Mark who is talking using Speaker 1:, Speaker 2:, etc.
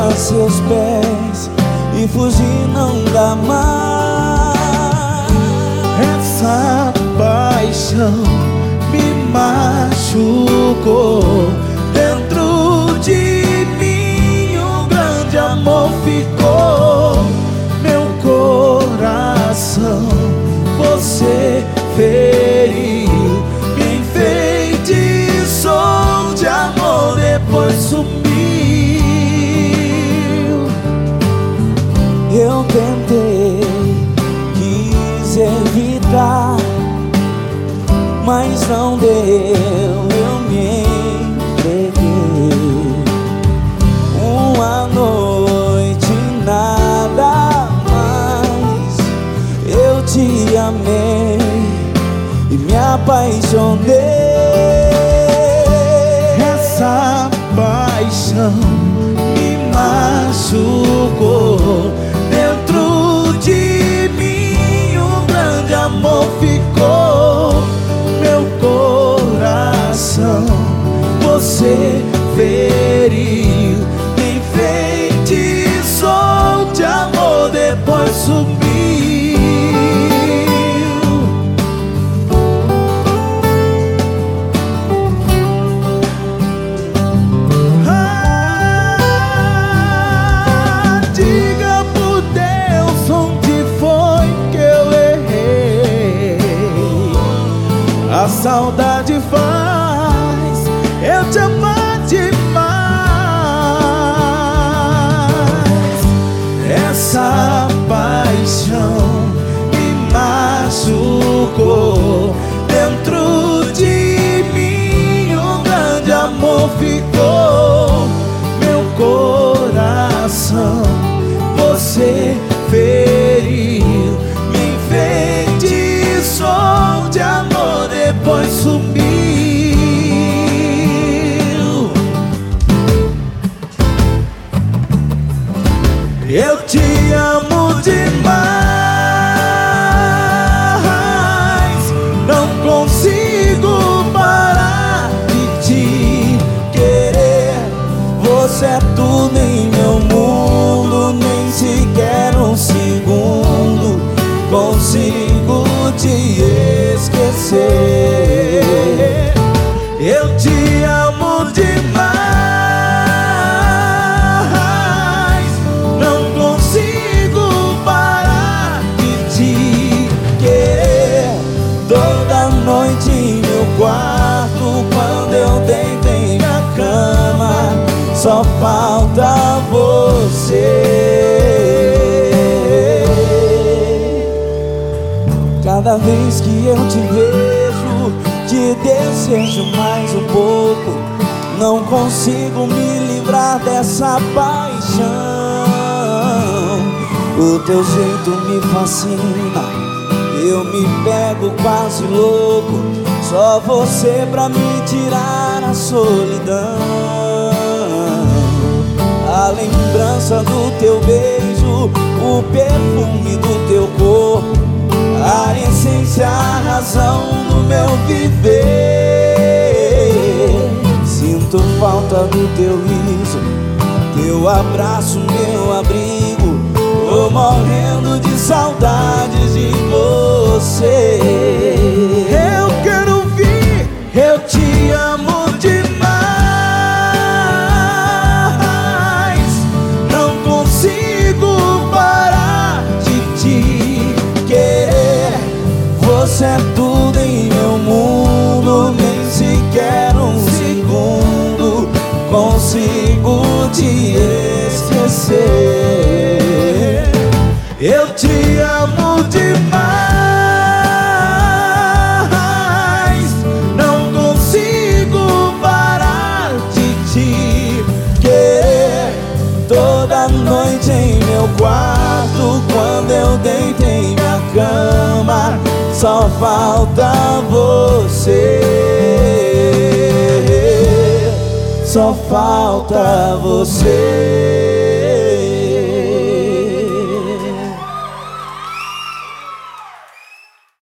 Speaker 1: a seus pés e fugir não dá mais.
Speaker 2: Essa paixão me machucou. Dentro de mim um grande amor ficou. Meu coração você feriu, me enfeitiçou de amor, depois sumiu.
Speaker 1: Eu tentei, quis evitar, mas não deu, eu me entreguei. Uma noite, nada mais, eu te amei e me apaixonei.
Speaker 2: Essa paixão me machucou. Dentro de mim um grande amor ficou. Meu coração você feriu, me enfeitiçou de amor, depois sumiu. Diga por Deus onde foi que eu errei. A saudade faz eu te amar demais. Essa paixão me machucou. Dentro de mim um grande amor ficou. Meu coração você feriu, me enfeitiçou de amor, depois sumiu. Eu te amo demais, não consigo parar de te querer. Você é tudo em meu mundo, nem sequer um segundo consigo te esquecer. Eu te amo demais, não consigo parar de te querer. Toda noite em meu quarto, quando eu deito em minha cama, só falta você. Cada vez que eu te vejo, te desejo mais um pouco. Não consigo me livrar dessa paixão. O teu jeito me fascina, eu me pego quase louco. Só você pra me tirar a solidão. A lembrança do teu beijo, o perfume do teu corpo, a essência, a razão do meu viver. Sinto falta do teu riso, teu abraço, meu abrigo. Tô morrendo de saudades de você. Eu quero ouvir, eu te amo demais, não consigo parar de te querer. Você é tudo em meu mundo, nem sequer um segundo consigo te esquecer. Eu te amo demais, não consigo parar de te querer. Toda noite em meu quarto, quando eu deito em minha cama, só falta você. Só falta você.